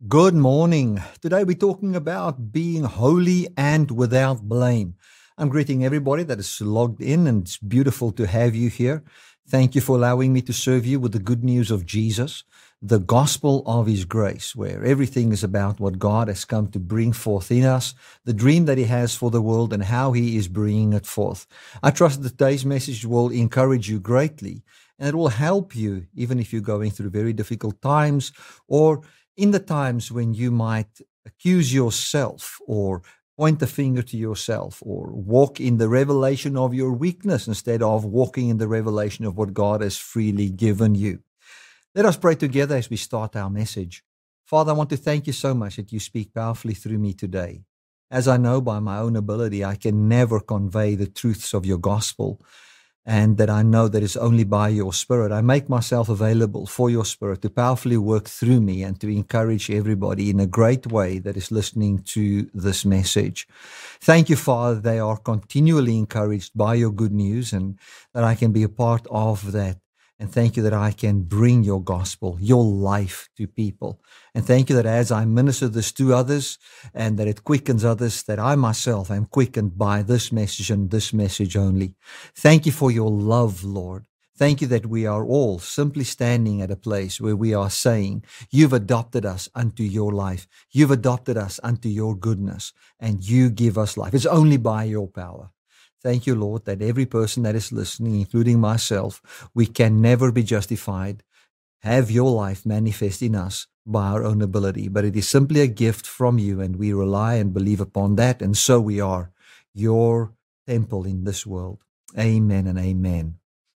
Good morning. Today we're talking about being holy and without blame. I'm greeting everybody that is logged in, and it's beautiful to have you here. Thank you for allowing me to serve you with the good news of Jesus, the gospel of His grace, where everything is about what God has come to bring forth in us, the dream that He has for the world, and how He is bringing it forth. I trust that today's message will encourage you greatly, and it will help you even if you're going through very difficult times, or in the times when you might accuse yourself or point the finger to yourself or walk in the revelation of your weakness instead of walking in the revelation of what God has freely given you. Let us pray together as we start our message. Father, I want to thank you so much that you speak powerfully through me today. As I know by my own ability, I can never convey the truths of your gospel, and that I know that it's only by your Spirit. I make myself available for your Spirit to powerfully work through me and to encourage everybody in a great way that is listening to this message. Thank you, Father, they are continually encouraged by your good news and that I can be a part of that. And thank you that I can bring your gospel, your life to people. And thank you that as I minister this to others and that it quickens others, that I myself am quickened by this message and this message only. Thank you for your love, Lord. Thank you that we are all simply standing at a place where we are saying, you've adopted us unto your life. You've adopted us unto your goodness, and you give us life. It's only by your power. Thank you, Lord, that every person that is listening, including myself, we can never be justified, have your life manifest in us by our own ability, but it is simply a gift from you, and we rely and believe upon that, and so we are your temple in this world. Amen and amen.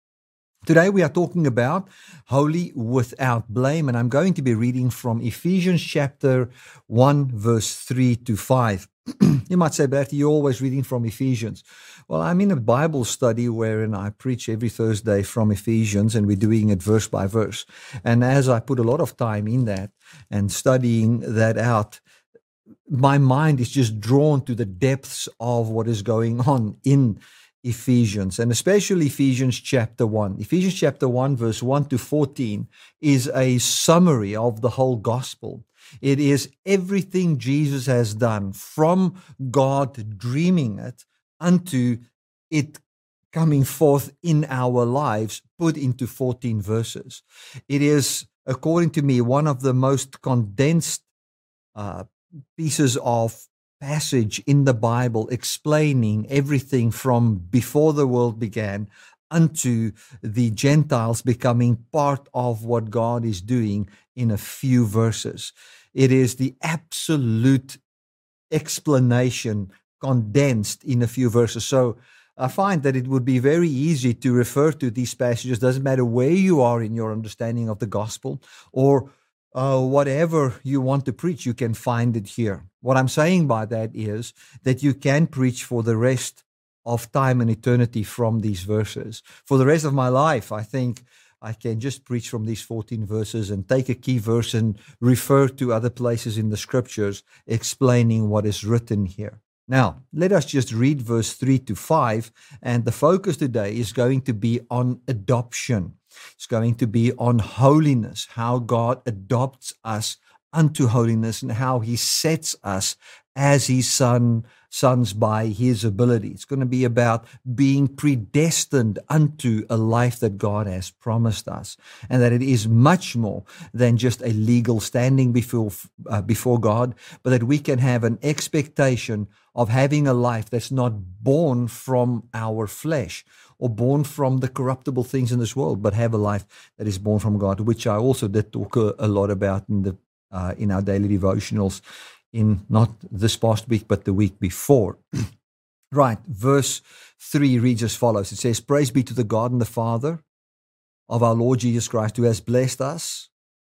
Today we are talking about holy without blame, and I'm going to be reading from Ephesians chapter 1, verse 3 to 5. You might say, Bertie, you're always reading from Ephesians. Well, I'm in a Bible study wherein I preach every Thursday from Ephesians, and we're doing it verse by verse. And as I put a lot of time in that and studying that out, my mind is just drawn to the depths of what is going on in Ephesians, and especially Ephesians chapter 1. Ephesians chapter 1, verse 1 to 14 is a summary of the whole gospel. It is everything Jesus has done from God dreaming it unto it coming forth in our lives, put into 14 verses. It is, according to me, one of the most condensed pieces of passage in the Bible explaining everything from before the world began unto the Gentiles becoming part of what God is doing in a few verses. It is the absolute explanation condensed in a few verses. So I find that it would be very easy to refer to these passages. Doesn't matter where you are in your understanding of the gospel or whatever you want to preach, you can find it here. What I'm saying by that is that you can preach for the rest of time and eternity from these verses. For the rest of my life, I think I can just preach from these 14 verses and take a key verse and refer to other places in the scriptures explaining what is written here. Now, let us just read verse 3 to 5, and the focus today is going to be on adoption. It's going to be on holiness, how God adopts us unto holiness and how He sets us as His sons by His ability. It's going to be about being predestined unto a life that God has promised us, and that it is much more than just a legal standing before God, but that we can have an expectation of having a life that's not born from our flesh or born from the corruptible things in this world, but have a life that is born from God, which I also did talk a lot about in our daily devotionals, in not this past week, but the week before. Right, verse 3 reads as follows. It says, "Praise be to the God and the Father of our Lord Jesus Christ, who has blessed us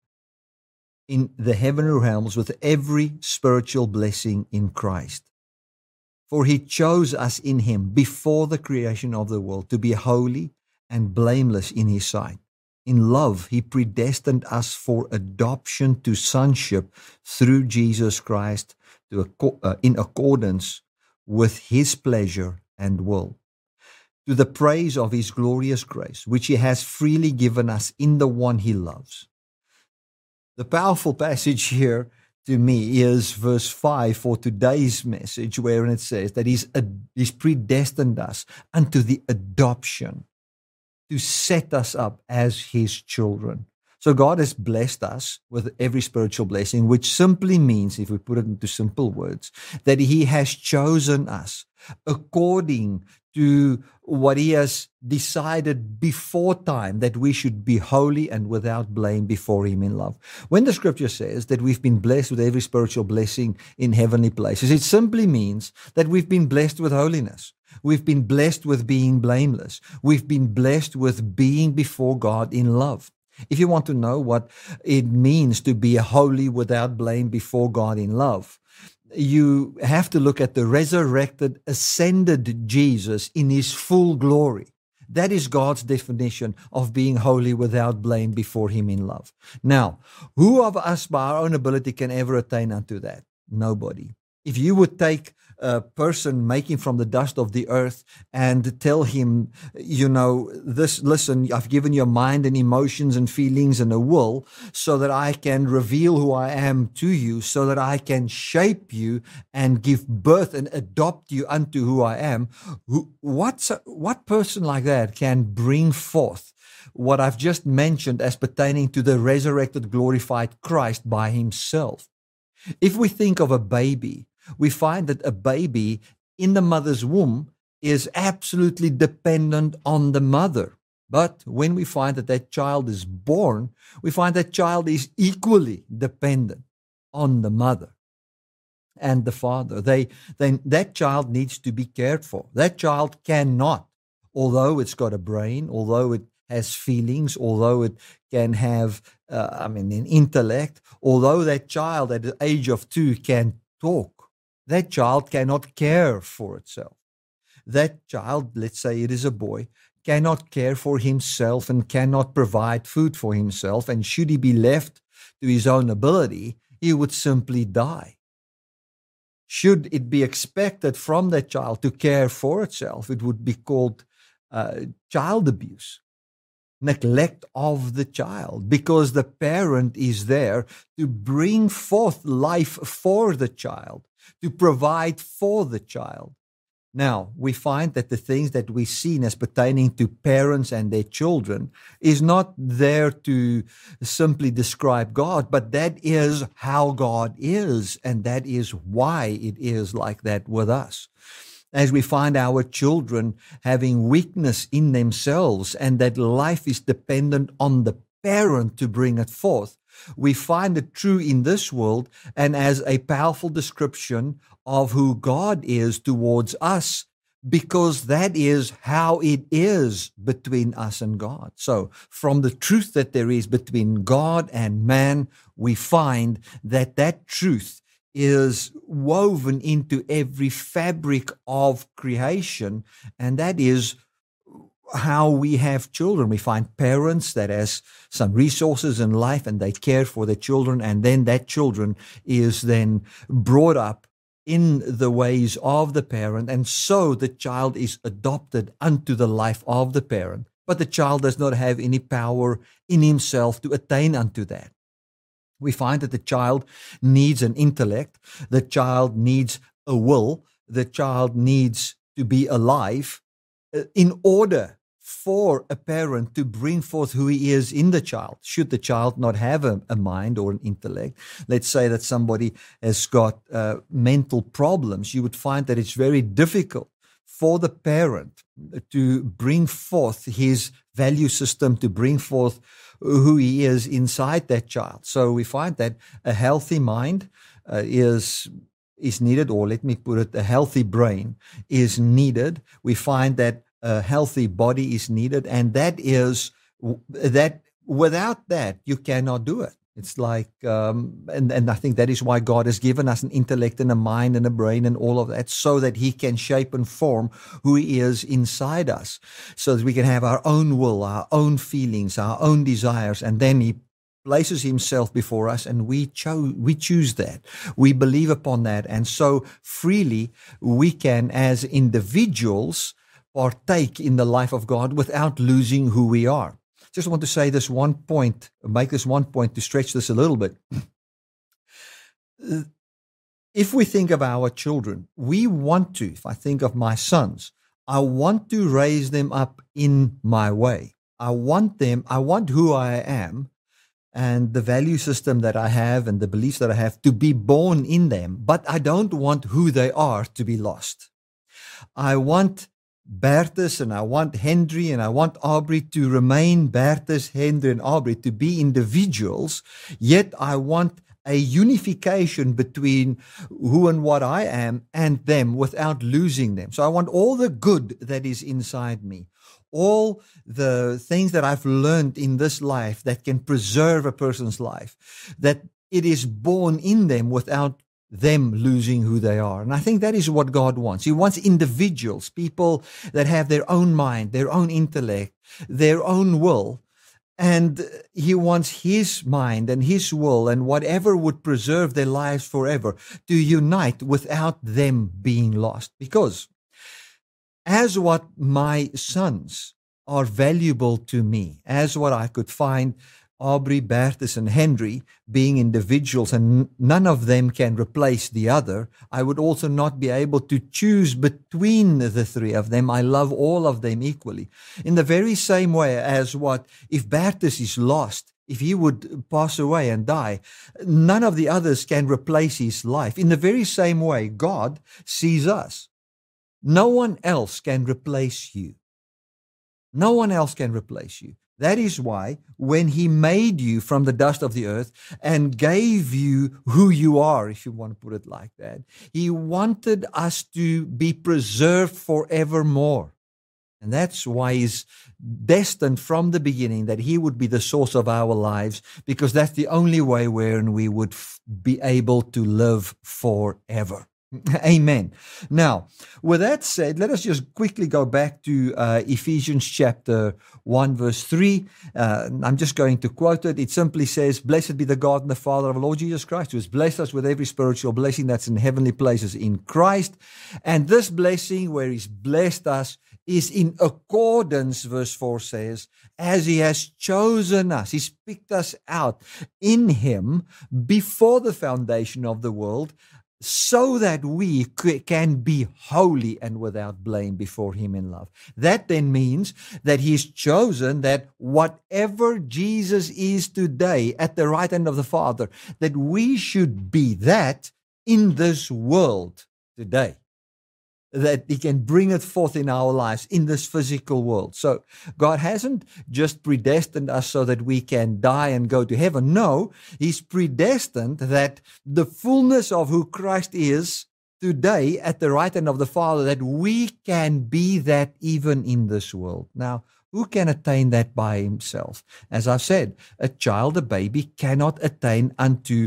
in the heavenly realms with every spiritual blessing in Christ. For He chose us in Him before the creation of the world to be holy and blameless in His sight. In love, He predestined us for adoption to sonship through Jesus Christ in accordance with His pleasure and will, to the praise of His glorious grace, which He has freely given us in the one He loves." The powerful passage here to me is verse 5 for today's message, wherein it says that He's predestined us unto the adoption to set us up as His children. So God has blessed us with every spiritual blessing, which simply means, if we put it into simple words, that He has chosen us according to what He has decided before time, that we should be holy and without blame before Him in love. When the scripture says that we've been blessed with every spiritual blessing in heavenly places, it simply means that we've been blessed with holiness. We've been blessed with being blameless. We've been blessed with being before God in love. If you want to know what it means to be holy without blame before God in love, you have to look at the resurrected, ascended Jesus in His full glory. That is God's definition of being holy without blame before Him in love. Now, who of us by our own ability can ever attain unto that? Nobody. If you would take a person making from the dust of the earth and tell him, listen, I've given you a mind and emotions and feelings and a will so that I can reveal who I am to you, so that I can shape you and give birth and adopt you unto who I am. What person like that can bring forth what I've just mentioned as pertaining to the resurrected, glorified Christ by Himself? If we think of a baby, we find that a baby in the mother's womb is absolutely dependent on the mother. But when we find that that child is born, we find that child is equally dependent on the mother and the father. That child needs to be cared for. That child cannot, although it's got a brain, although it has feelings, although it can have an intellect, although that child at the age of 2 can talk, that child cannot care for itself. That child, let's say it is a boy, cannot care for himself and cannot provide food for himself. And should he be left to his own ability, he would simply die. Should it be expected from that child to care for itself, it would be called child abuse. Neglect of the child, because the parent is there to bring forth life for the child, to provide for the child. Now, we find that the things that we've seen as pertaining to parents and their children is not there to simply describe God, but that is how God is, and that is why it is like that with us. As we find our children having weakness in themselves and that life is dependent on the parent to bring it forth, we find it true in this world and as a powerful description of who God is towards us, because that is how it is between us and God. So from the truth that there is between God and man, we find that truth is woven into every fabric of creation, and that is how we have children. We find parents that has some resources in life and they care for their children, and then that children is then brought up in the ways of the parent, and so the child is adopted unto the life of the parent. But the child does not have any power in himself to attain unto that. We find that the child needs an intellect, the child needs a will, the child needs to be alive in order for a parent to bring forth who he is in the child. Should the child not have a mind or an intellect, let's say that somebody has got mental problems, you would find that it's very difficult for the parent to bring forth his value system, to bring forth who he is inside that child. So we find that a healthy mind is needed, or let me put it, a healthy brain is needed. We find that a healthy body is needed, and that without that you cannot do it. It's like, and I think that is why God has given us an intellect and a mind and a brain and all of that, so that He can shape and form who He is inside us, so that we can have our own will, our own feelings, our own desires, and then He places Himself before us, and we choose that. We believe upon that, and so freely we can, as individuals, partake in the life of God without losing who we are. Just want to say this one point, make this one point to stretch this a little bit. if we think of our children, we want to, if I think of my sons, I want to raise them up in my way. I want who I am and the value system that I have and the beliefs that I have to be born in them, but I don't want who they are to be lost. I want Bertus and I want Henry and I want Aubrey to remain Bertus, Henry, and Aubrey, to be individuals, yet I want a unification between who and what I am and them without losing them. So I want all the good that is inside me, all the things that I've learned in this life that can preserve a person's life, that it is born in them without them losing who they are. And I think that is what God wants. He wants individuals, people that have their own mind, their own intellect, their own will. And He wants His mind and His will and whatever would preserve their lives forever to unite without them being lost. Because as what my sons are valuable to me, as what I could find Aubrey, Bertus, and Henry being individuals, and none of them can replace the other, I would also not be able to choose between the three of them. I love all of them equally. In the very same way as what, if Bertus is lost, if he would pass away and die, none of the others can replace his life. In the very same way, God sees us. No one else can replace you. No one else can replace you. That is why when He made you from the dust of the earth and gave you who you are, if you want to put it like that, He wanted us to be preserved forevermore. And that's why He's destined from the beginning that He would be the source of our lives, because that's the only way wherein we would be able to live forever. Amen. Now, with that said, let us just quickly go back to Ephesians chapter 1, verse 3. I'm just going to quote it. It simply says, "Blessed be the God and the Father of our Lord Jesus Christ, who has blessed us with every spiritual blessing that's in heavenly places in Christ. And this blessing where He's blessed us is in accordance," verse 4 says, "as He has chosen us." He's picked us out in Him before the foundation of the world, so that we can be holy and without blame before Him in love. That then means that He's chosen that whatever Jesus is today at the right hand of the Father, that we should be that in this world today, that He can bring it forth in our lives in this physical world. So God hasn't just predestined us so that we can die and go to heaven. No, He's predestined that the fullness of who Christ is today at the right hand of the Father, that we can be that even in this world. Now, who can attain that by himself? As I've said, a child, a baby, cannot attain unto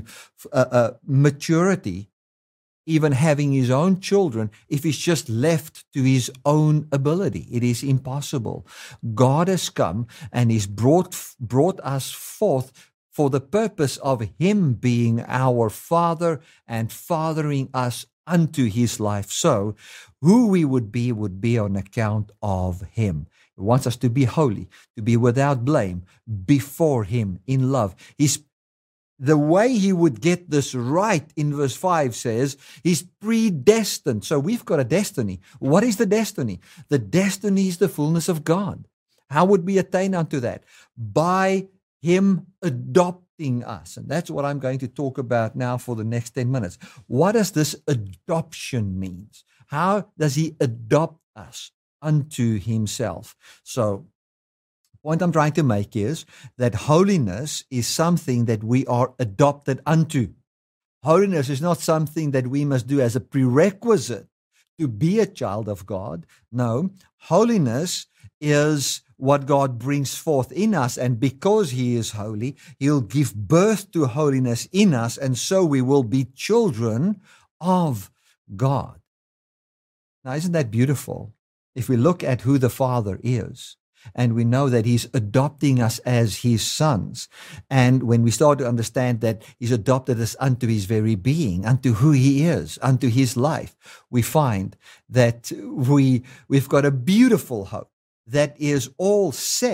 maturity, even having his own children, if he's just left to his own ability. It is impossible. God has come and He's brought us forth for the purpose of Him being our Father and fathering us unto His life. So who we would be on account of Him. He wants us to be holy, to be without blame before Him in love. The way He would get this right in verse 5 says He's predestined. So we've got a destiny. What is the destiny? The destiny is the fullness of God. How would we attain unto that? By Him adopting us. And that's what I'm going to talk about now for the next 10 minutes. What does this adoption mean? How does He adopt us unto Himself? So point I'm trying to make is that holiness is something that we are adopted unto. Holiness is not something that we must do as a prerequisite to be a child of God. No, holiness is what God brings forth in us, and because He is holy, He'll give birth to holiness in us, and so we will be children of God. Now, isn't that beautiful? If we look at who the Father is, and we know that He's adopting us as His sons. And when we start to understand that He's adopted us unto His very being, unto who He is, unto His life, we find that we've got a beautiful hope that is all set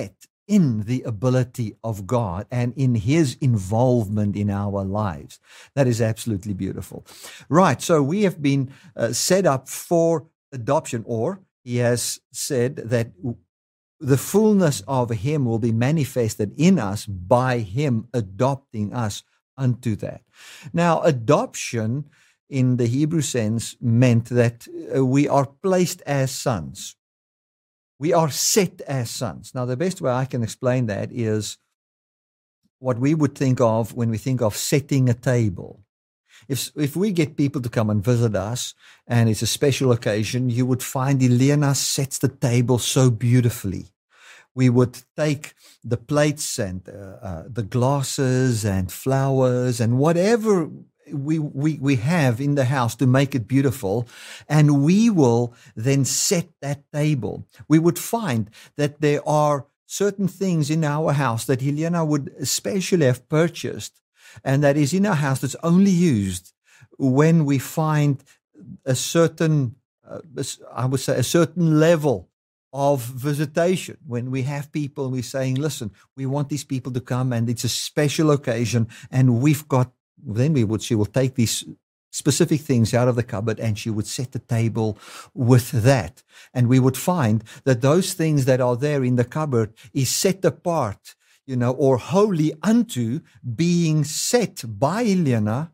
in the ability of God and in His involvement in our lives. That is absolutely beautiful. Right, so we have been set up for adoption, or He has said that the fullness of Him will be manifested in us by Him adopting us unto that. Now, adoption in the Hebrew sense meant that we are placed as sons. We are set as sons. Now, the best way I can explain that is what we would think of when we think of setting a table. If we get people to come and visit us and it's a special occasion, you would find Elena sets the table so beautifully. We would take the plates and the glasses and flowers and whatever we have in the house to make it beautiful, and we will then set that table. We would find that there are certain things in our house that Helena would especially have purchased, and that is in our house that's only used when we find a certain, I would say, a certain level of visitation. When we have people and we're saying, listen, we want these people to come and it's a special occasion, and she will take these specific things out of the cupboard and she would set the table with that. And we would find that those things that are there in the cupboard is set apart, or holy unto being set by Elena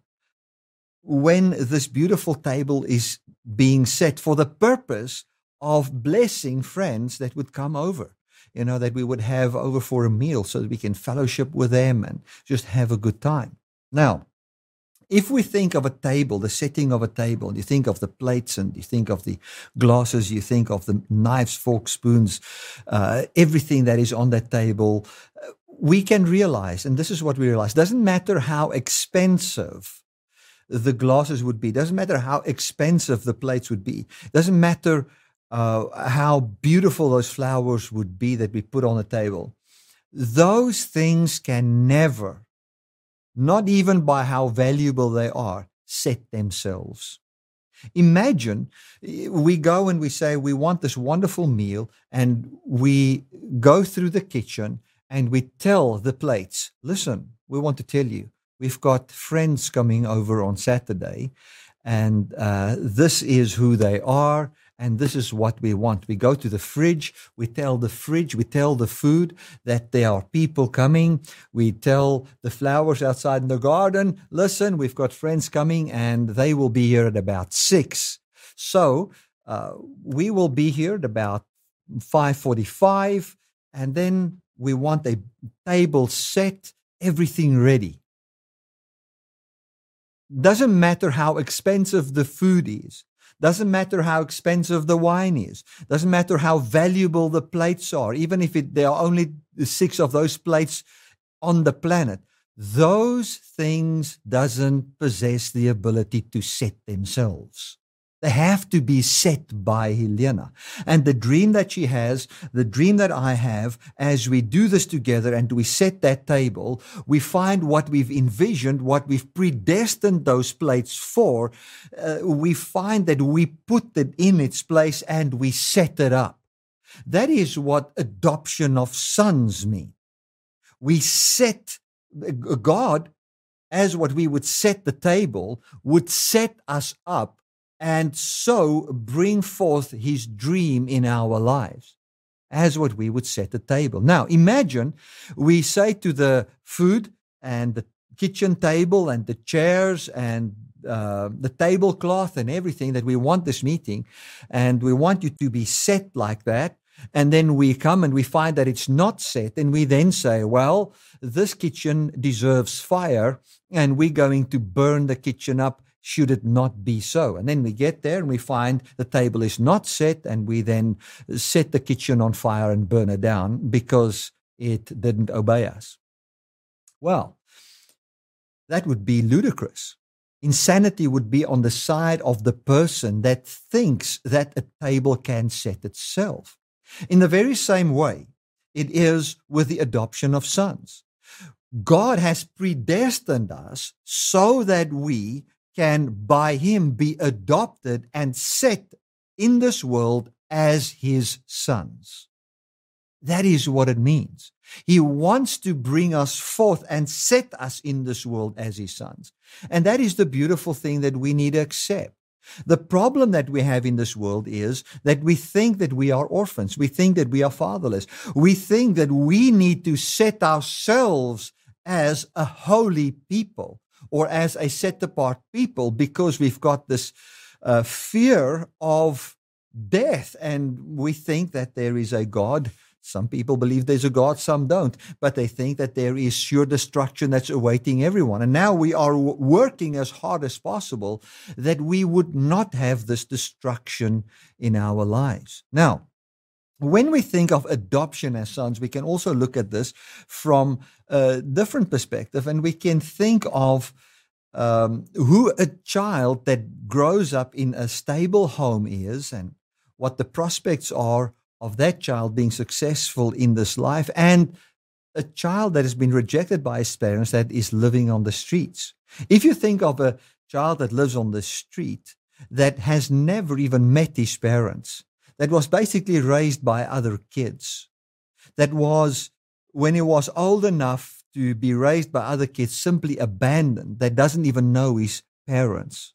when this beautiful table is being set for the purpose of blessing friends that would come over, that we would have over for a meal so that we can fellowship with them and just have a good time. Now, if we think of a table, the setting of a table, you think of the plates and you think of the glasses, you think of the knives, forks, spoons, everything that is on that table, we can realize, and this is what we realize, doesn't matter how expensive the glasses would be, doesn't matter how expensive the plates would be, doesn't matter how beautiful those flowers would be that we put on the table. Those things can never, not even by how valuable they are, set themselves. Imagine we go and we say we want this wonderful meal, and we go through the kitchen and we tell the plates, listen, we want to tell you, we've got friends coming over on Saturday, and this is who they are, and this is what we want. We go to the fridge, we tell the food that there are people coming. We tell the flowers outside in the garden, listen, we've got friends coming and they will be here at about 6. So we will be here at about 5:45, and then we want a table set, everything ready. Doesn't matter how expensive the food is. Doesn't matter how expensive the wine is. Doesn't matter how valuable the plates are. Even if there are only 6 of those plates on the planet, those things doesn't possess the ability to set themselves. They have to be set by Helena. And the dream that she has, the dream that I have, as we do this together and we set that table, we find what we've envisioned, what we've predestined those plates for. We find that we put it in its place and we set it up. That is what adoption of sons mean. We set God, as what we would set the table, would set us up and so bring forth His dream in our lives as what we would set the table. Now, imagine we say to the food and the kitchen table and the chairs and the tablecloth and everything that we want this meeting, and we want you to be set like that. And then we come and we find that it's not set, and we then say, well, this kitchen deserves fire, and we're going to burn the kitchen up should it not be so. And then we get there and we find the table is not set, and we then set the kitchen on fire and burn it down because it didn't obey us. Well, that would be ludicrous. Insanity would be on the side of the person that thinks that a table can set itself. In the very same way, it is with the adoption of sons. God has predestined us so that we can by Him be adopted and set in this world as His sons. That is what it means. He wants to bring us forth and set us in this world as his sons. And that is the beautiful thing that we need to accept. The problem that we have in this world is that we think that we are orphans. We think that we are fatherless. We think that we need to set ourselves as a holy people or as a set-apart people because we've got this fear of death. And we think that there is a God. Some people believe there's a God, some don't, but they think that there is sure destruction that's awaiting everyone. And now we are working as hard as possible that we would not have this destruction in our lives. Now, when we think of adoption as sons, we can also look at this from a different perspective, and we can think of who a child that grows up in a stable home is and what the prospects are of that child being successful in this life, and a child that has been rejected by his parents that is living on the streets. If you think of a child that lives on the street that has never even met his parents, that was basically raised by other kids, that was, when he was old enough to be raised by other kids, simply abandoned, that doesn't even know his parents.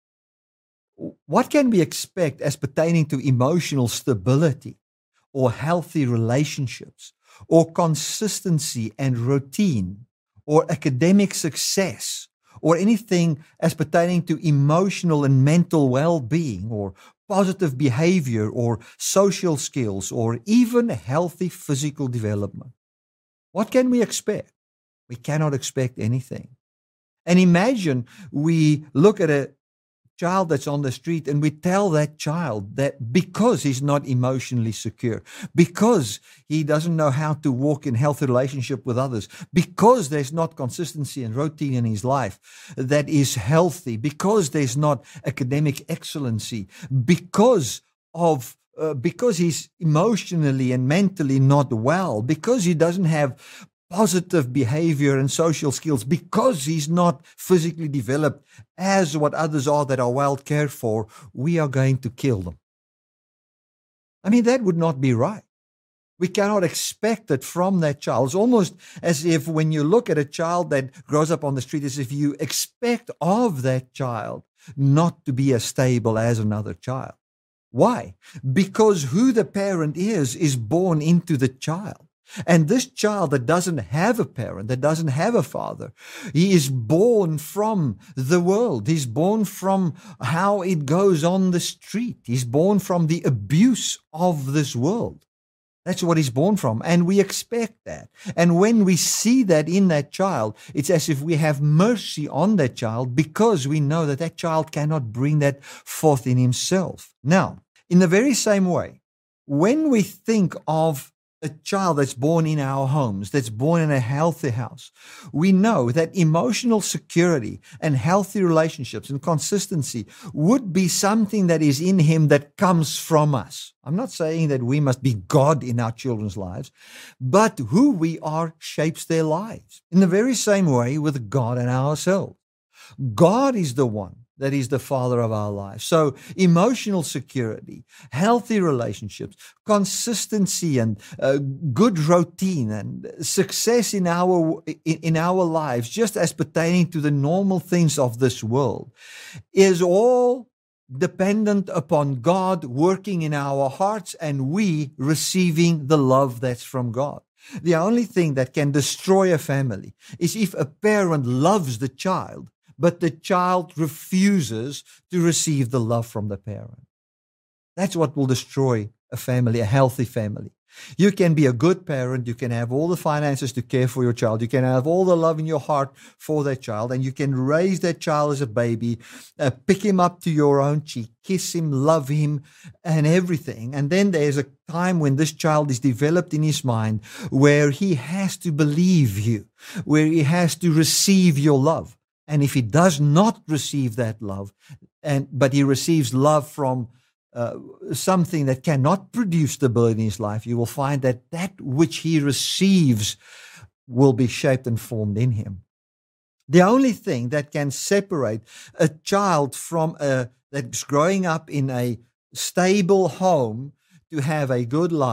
What can we expect as pertaining to emotional stability or healthy relationships or consistency and routine or academic success or anything as pertaining to emotional and mental well-being or positive behavior or social skills or even healthy physical development? What can we expect? We cannot expect anything. And imagine we look at a child that's on the street and we tell that child that because he's not emotionally secure, because he doesn't know how to walk in healthy relationship with others, because there's not consistency and routine in his life that is healthy, because there's not academic excellency, because he's emotionally and mentally not well, because he doesn't have positive behavior and social skills, because he's not physically developed as what others are that are well cared for, we are going to kill them. I mean, that would not be right. We cannot expect it from that child. It's almost as if when you look at a child that grows up on the street, as if you expect of that child not to be as stable as another child. Why? Because who the parent is born into the child. And this child that doesn't have a parent, that doesn't have a father, he is born from the world. He's born from how it goes on the street. He's born from the abuse of this world. That's what he's born from. And we expect that. And when we see that in that child, it's as if we have mercy on that child because we know that that child cannot bring that forth in himself. Now, in the very same way, when we think of a child that's born in our homes, that's born in a healthy house, we know that emotional security and healthy relationships and consistency would be something that is in him that comes from us. I'm not saying that we must be God in our children's lives, but who we are shapes their lives. In the very same way with God and ourselves. God is the one that is the Father of our lives. So emotional security, healthy relationships, consistency and good routine and success in our lives, just as pertaining to the normal things of this world, is all dependent upon God working in our hearts and we receiving the love that's from God. The only thing that can destroy a family is if a parent loves the child, but the child refuses to receive the love from the parent. That's what will destroy a family, a healthy family. You can be a good parent, you can have all the finances to care for your child, you can have all the love in your heart for that child, and you can raise that child as a baby, pick him up to your own cheek, kiss him, love him, and everything. And then there's a time when this child is developed in his mind where he has to believe you, where he has to receive your love. And if he does not receive that love, but he receives love from something that cannot produce stability in his life, you will find that that which he receives will be shaped and formed in him. The only thing that can separate a child from that's growing up in a stable home to have a good life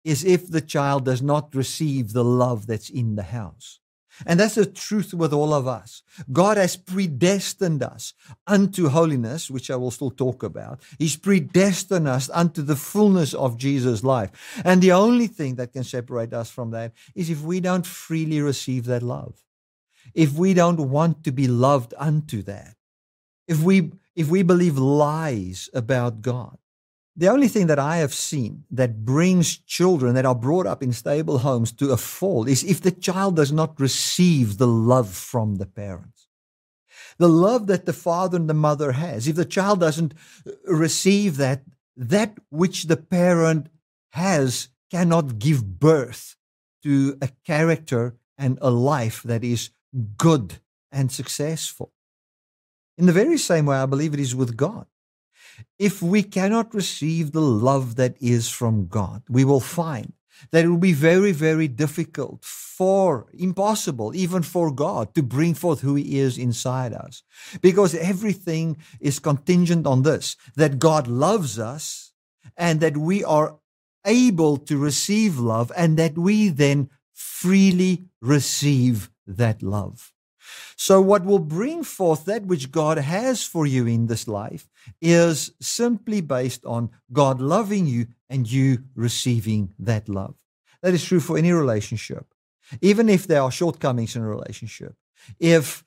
is if the child does not receive the love that's in the house. And that's the truth with all of us. God has predestined us unto holiness, which I will still talk about. He's predestined us unto the fullness of Jesus' life. And the only thing that can separate us from that is if we don't freely receive that love. If we don't want to be loved unto that. If we believe lies about God. The only thing that I have seen that brings children that are brought up in stable homes to a fall is if the child does not receive the love from the parents. The love that the father and the mother has. If the child doesn't receive that which the parent has cannot give birth to a character and a life that is good and successful. In the very same way, I believe it is with God. If we cannot receive the love that is from God, we will find that it will be very, very difficult impossible even for God to bring forth who He is inside us. Because everything is contingent on this, that God loves us and that we are able to receive love and that we then freely receive that love. So what will bring forth that which God has for you in this life is simply based on God loving you and you receiving that love. That is true for any relationship. Even if there are shortcomings in a relationship. If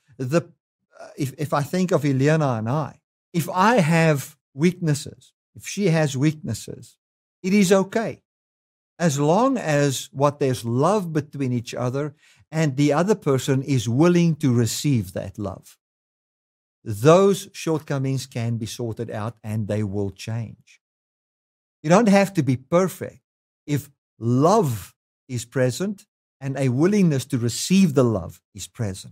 I think of Elena and I, if I have weaknesses, if she has weaknesses, it is okay. As long as there's love between each other and the other person is willing to receive that love. Those shortcomings can be sorted out and they will change. You don't have to be perfect. If love is present and a willingness to receive the love is present.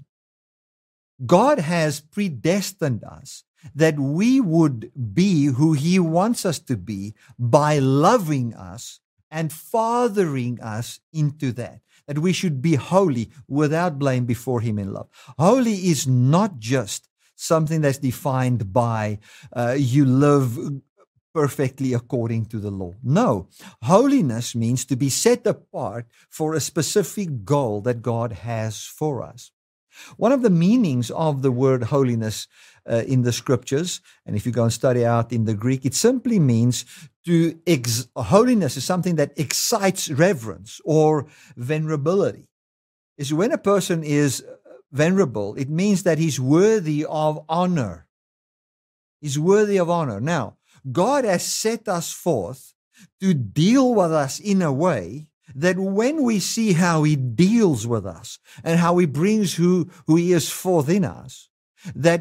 God has predestined us that we would be who He wants us to be by loving us and fathering us into that we should be holy without blame before Him in love. Holy is not just something that's defined by you live perfectly according to the law. No, holiness means to be set apart for a specific goal that God has for us. One of the meanings of the word holiness in the scriptures, and if you go and study out in the Greek, it simply means holiness is something that excites reverence or venerability. Is when a person is venerable, it means that he's worthy of honor. He's worthy of honor. Now, God has set us forth to deal with us in a way that when we see how He deals with us and how He brings who He is forth in us, that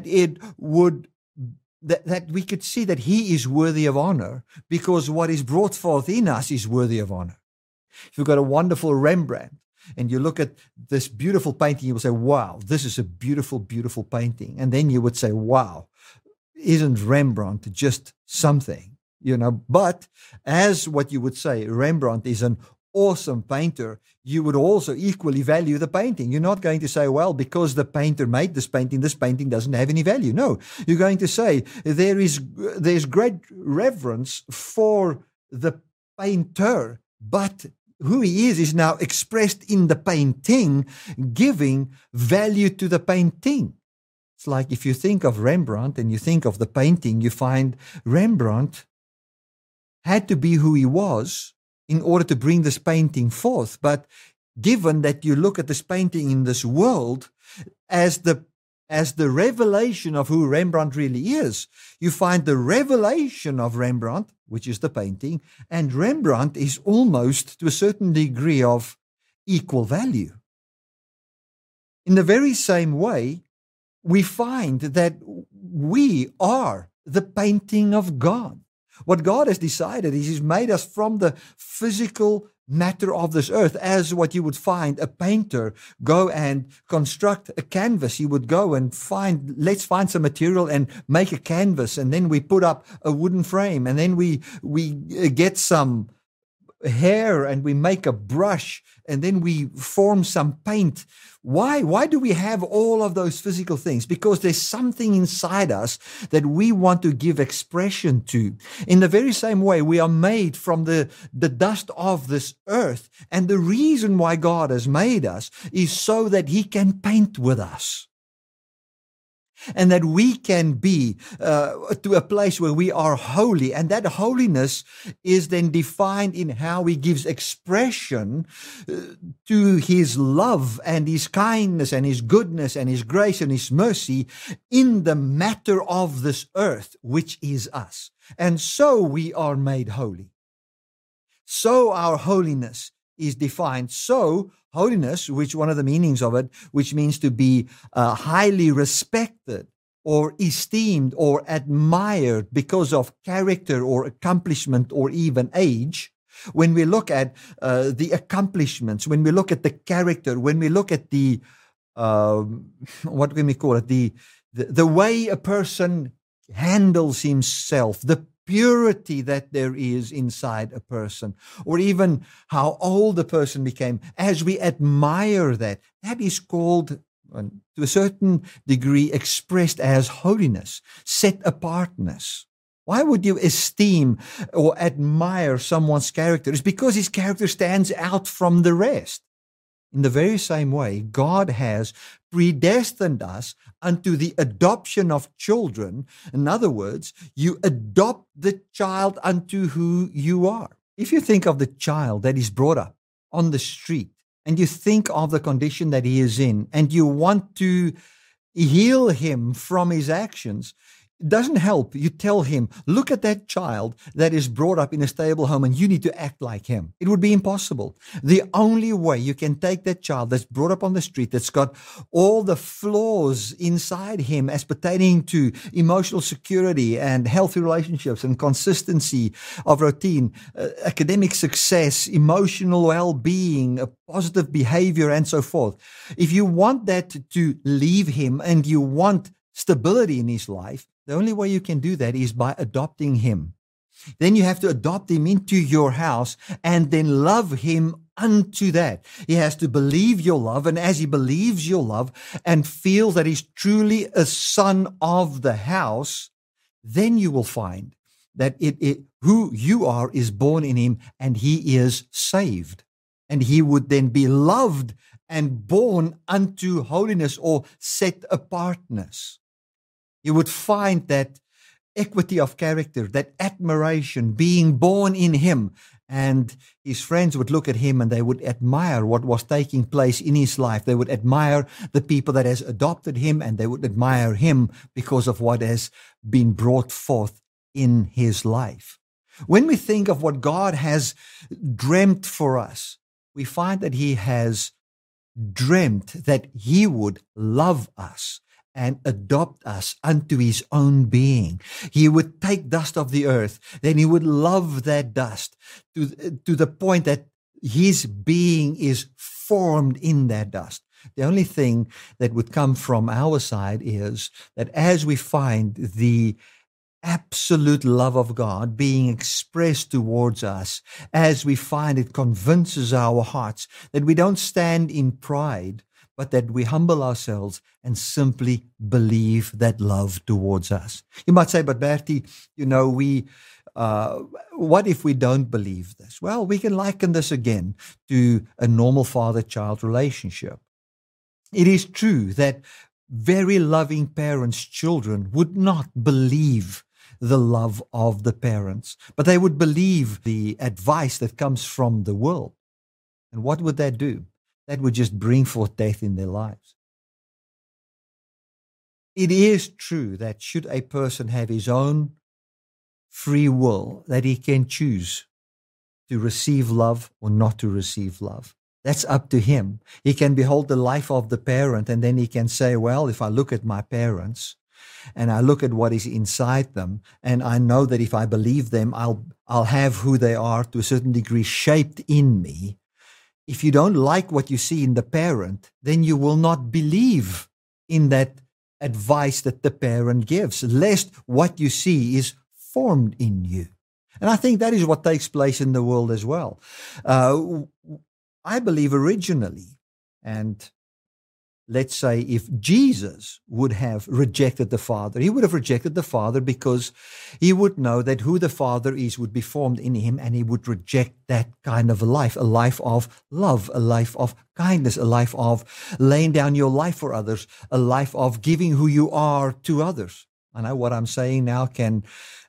we could see that He is worthy of honor because what is brought forth in us is worthy of honor. If you've got a wonderful Rembrandt and you look at this beautiful painting, you will say, wow, this is a beautiful, beautiful painting. And then you would say, wow, isn't Rembrandt just something? But as what you would say, Rembrandt is an awesome painter, you would also equally value the painting. You're not going to say, well, because the painter made this painting doesn't have any value. No, you're going to say there's great reverence for the painter, but who he is now expressed in the painting, giving value to the painting. It's like if you think of Rembrandt and you think of the painting, you find Rembrandt had to be who he was in order to bring this painting forth. But given that you look at this painting in this world as the revelation of who Rembrandt really is, you find the revelation of Rembrandt, which is the painting, and Rembrandt is almost to a certain degree of equal value. In the very same way, we find that we are the painting of God. What God has decided is He's made us from the physical matter of this earth, as what you would find a painter go and construct a canvas. He would go and let's find some material and make a canvas, and then we put up a wooden frame, and then we get some hair and we make a brush and then we form some paint. Why do we have all of those physical things? Because there's something inside us that we want to give expression to. In the very same way, we are made from the dust of this earth. And the reason why God has made us is so that He can paint with us. And that we can be to a place where we are holy. And that holiness is then defined in how He gives expression to His love and His kindness and His goodness and His grace and His mercy in the matter of this earth, which is us. And so we are made holy. So our holiness is defined. So holiness, which one of the meanings of it, which means to be highly respected or esteemed or admired because of character or accomplishment or even age. When we look at the accomplishments, when we look at the character, when we look at the, what can we call it, the way a person handles himself, the purity that there is inside a person, or even how old a person became, as we admire that, that is called, to a certain degree, expressed as holiness, set apartness. Why would you esteem or admire someone's character? It's because his character stands out from the rest. In the very same way, God has predestined us unto the adoption of children. In other words, you adopt the child unto who you are. If you think of the child that is brought up on the street, and you think of the condition that he is in, and you want to heal him from his actions, it doesn't help. You tell him, look at that child that is brought up in a stable home and you need to act like him. It would be impossible. The only way you can take that child that's brought up on the street, that's got all the flaws inside him as pertaining to emotional security and healthy relationships and consistency of routine, academic success, emotional well-being, a positive behavior, and so forth. If you want that to leave him and you want stability in his life, the only way you can do that is by adopting him. Then you have to adopt him into your house and then love him unto that. He has to believe your love, and as he believes your love and feels that he's truly a son of the house, then you will find that who you are is born in him and he is saved. And he would then be loved and born unto holiness or set apartness. You would find that equity of character, that admiration being born in him. And his friends would look at him and they would admire what was taking place in his life. They would admire the people that has adopted him, and they would admire him because of what has been brought forth in his life. When we think of what God has dreamt for us, we find that he has dreamt that he would love us and adopt us unto his own being. He would take dust of the earth, then he would love that dust to the point that his being is formed in that dust. The only thing that would come from our side is that as we find the absolute love of God being expressed towards us, as we find it convinces our hearts that we don't stand in pride, but that we humble ourselves and simply believe that love towards us. You might say, but Bertie, what if we don't believe this? Well, we can liken this again to a normal father-child relationship. It is true that very loving parents' children would not believe the love of the parents, but they would believe the advice that comes from the world. And what would that do? That would just bring forth death in their lives. It is true that should a person have his own free will, that he can choose to receive love or not to receive love. That's up to him. He can behold the life of the parent, and then he can say, well, if I look at my parents and I look at what is inside them, and I know that if I believe them, I'll have who they are to a certain degree shaped in me. If you don't like what you see in the parent, then you will not believe in that advice that the parent gives, lest what you see is formed in you. And I think that is what takes place in the world as well. I believe originally, and let's say if Jesus would have rejected the Father, he would have rejected the Father because he would know that who the Father is would be formed in him, and he would reject that kind of a life of love, a life of kindness, a life of laying down your life for others, a life of giving who you are to others. I know what I'm saying now can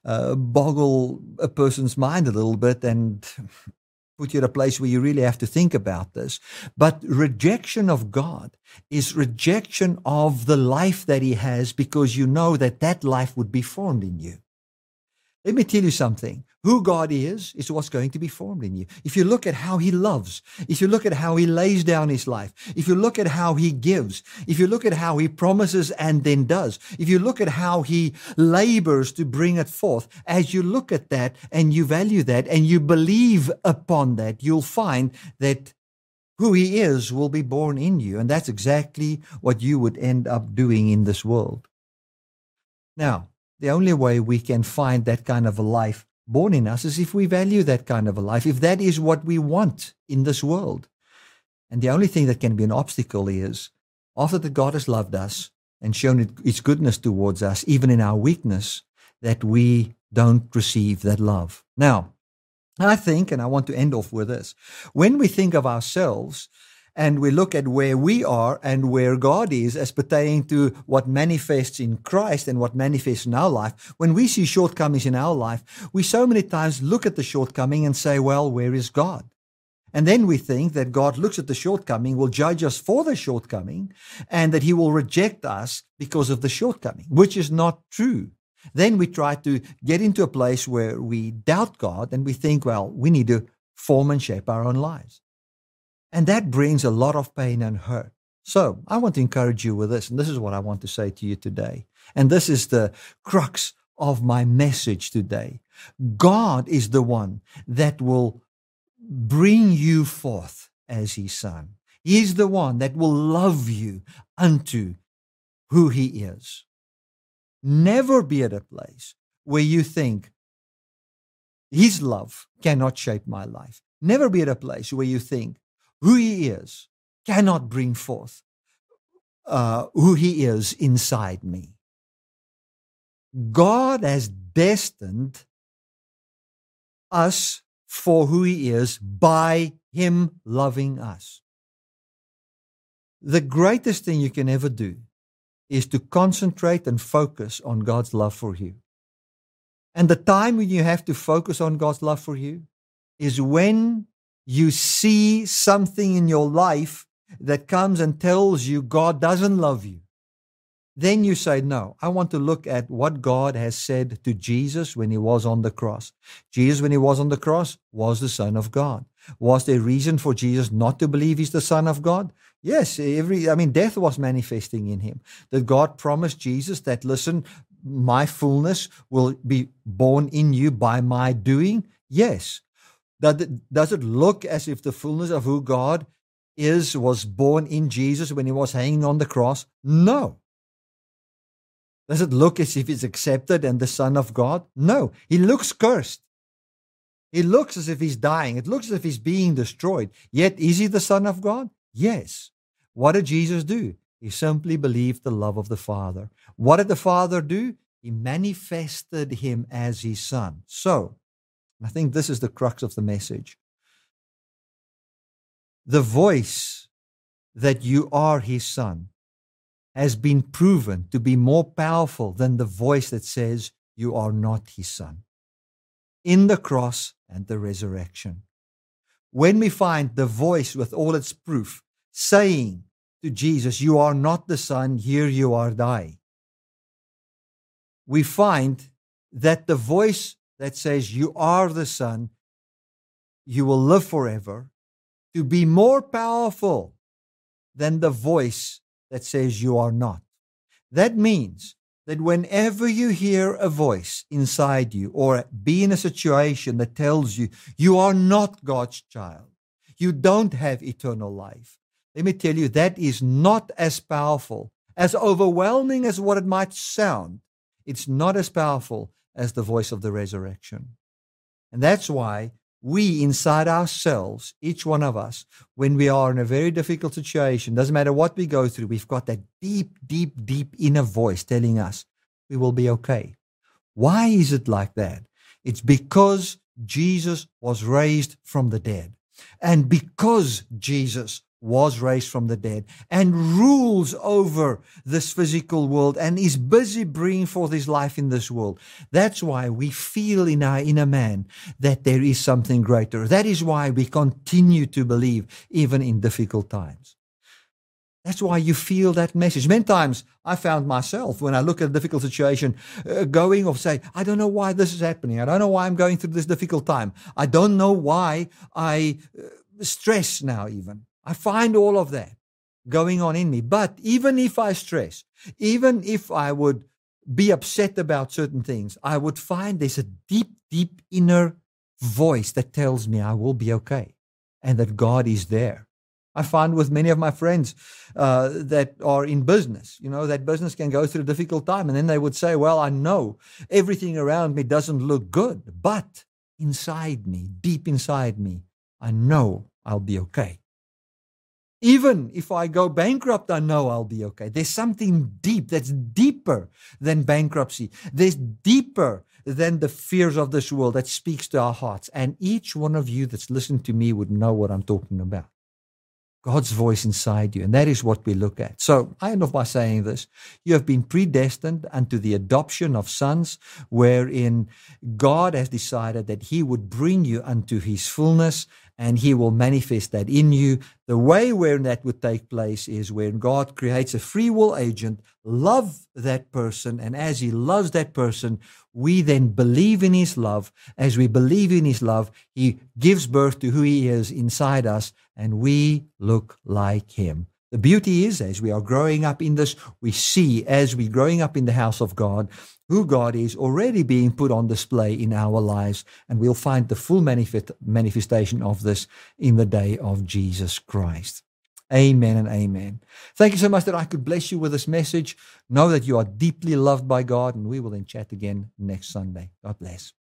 boggle a person's mind a little bit and put you in a place where you really have to think about this. But rejection of God is rejection of the life that he has, because you know that that life would be formed in you. Let me tell you something. Who God is what's going to be formed in you. If you look at how he loves, if you look at how he lays down his life, if you look at how he gives, if you look at how he promises and then does, if you look at how he labors to bring it forth, as you look at that and you value that and you believe upon that, you'll find that who he is will be born in you. And that's exactly what you would end up doing in this world. Now, the only way we can find that kind of a life born in us is if we value that kind of a life, if that is what we want in this world. And the only thing that can be an obstacle is, after that God has loved us and shown his goodness towards us, even in our weakness, that we don't receive that love. Now, I think, and I want to end off with this, when we think of ourselves and we look at where we are and where God is as pertaining to what manifests in Christ and what manifests in our life, when we see shortcomings in our life, we so many times look at the shortcoming and say, well, where is God? And then we think that God looks at the shortcoming, will judge us for the shortcoming, and that he will reject us because of the shortcoming, which is not true. Then we try to get into a place where we doubt God and we think, well, we need to form and shape our own lives. And that brings a lot of pain and hurt. So I want to encourage you with this, and this is what I want to say to you today. And this is the crux of my message today. God is the one that will bring you forth as his son. He is the one that will love you unto who he is. Never be at a place where you think his love cannot shape my life. Never be at a place where you think who he is cannot bring forth who he is inside me. God has destined us for who he is by him loving us. The greatest thing you can ever do is to concentrate and focus on God's love for you. And the time when you have to focus on God's love for you is when you see something in your life that comes and tells you God doesn't love you. Then you say, no, I want to look at what God has said to Jesus when he was on the cross. Jesus, when he was on the cross, was the Son of God. Was there reason for Jesus not to believe he's the Son of God? Yes, death was manifesting in him. That God promised Jesus that, listen, my fullness will be born in you by my doing? Yes. Does it look as if the fullness of who God is was born in Jesus when he was hanging on the cross? No. Does it look as if he's accepted and the Son of God? No. He looks cursed. He looks as if he's dying. It looks as if he's being destroyed. Yet, is he the Son of God? Yes. What did Jesus do? He simply believed the love of the Father. What did the Father do? He manifested him as his Son. So, I think this is the crux of the message. The voice that you are his son has been proven to be more powerful than the voice that says you are not his son. In the cross and the resurrection. When we find the voice with all its proof saying to Jesus, you are not the son, here you are dying, we find that the voice that says you are the Son, you will live forever, to be more powerful than the voice that says you are not. That means that whenever you hear a voice inside you or be in a situation that tells you you are not God's child, you don't have eternal life, let me tell you, that is not as powerful, as overwhelming as what it might sound. It's not as powerful as the voice of the resurrection. And that's why we inside ourselves, each one of us, when we are in a very difficult situation, doesn't matter what we go through, we've got that deep, deep, deep inner voice telling us we will be okay. Why is it like that? It's because Jesus was raised from the dead. And because Jesus was raised from the dead and rules over this physical world and is busy bringing forth his life in this world, that's why we feel in our inner man that there is something greater. That is why we continue to believe even in difficult times. That's why you feel that message. Many times I found myself, when I look at a difficult situation, going or say, I don't know why this is happening. I don't know why I'm going through this difficult time. I don't know why I stress now even. I find all of that going on in me. But even if I stress, even if I would be upset about certain things, I would find there's a deep, deep inner voice that tells me I will be okay and that God is there. I find with many of my friends that are in business, that business can go through a difficult time. And then they would say, well, I know everything around me doesn't look good, but inside me, deep inside me, I know I'll be okay. Even if I go bankrupt, I know I'll be okay. There's something deep that's deeper than bankruptcy. There's deeper than the fears of this world that speaks to our hearts. And each one of you that's listening to me would know what I'm talking about. God's voice inside you. And that is what we look at. So I end off by saying this. You have been predestined unto the adoption of sons, wherein God has decided that he would bring you unto his fullness and he will manifest that in you. The way where that would take place is when God creates a free will agent, love that person, and as he loves that person, we then believe in his love. As we believe in his love, he gives birth to who he is inside us, and we look like him. The beauty is, as we are growing up in this, we see, as we're growing up in the house of God, who God is already being put on display in our lives, and we'll find the full manifestation of this in the day of Jesus Christ. Amen and amen. Thank you so much that I could bless you with this message. Know that you are deeply loved by God, and we will then chat again next Sunday. God bless.